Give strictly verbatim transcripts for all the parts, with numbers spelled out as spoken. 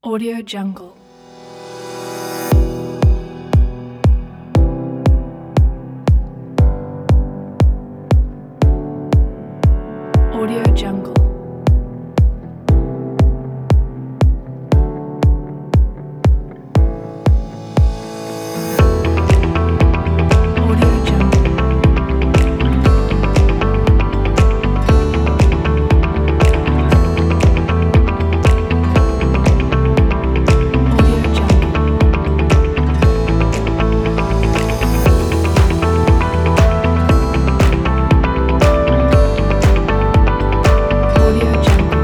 Audio Jungle. Audio Jungle. Audio Jungle. Audio Jungle. Audio Jungle.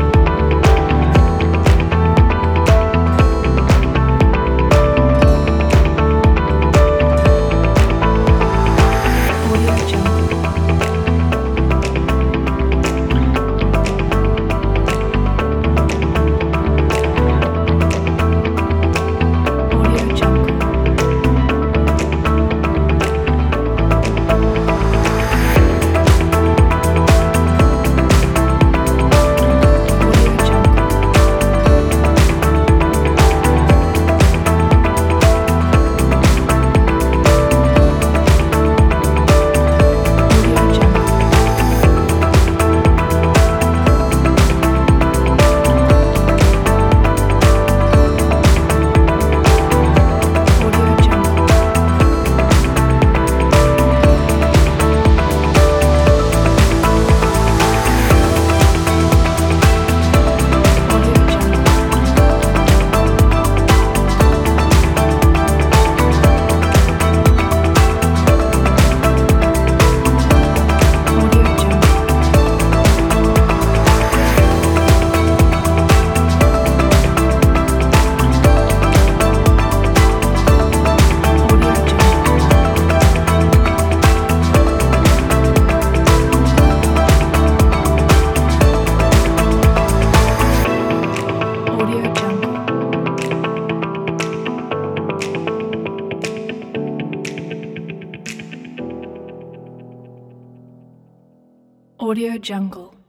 Audio Jungle. Audio Jungle. Audio Jungle. Audio Jungle. Audio Jungle. Audio Jungle. Audio Jungle. Audio Jungle. Audio Jungle. Audio Jungle.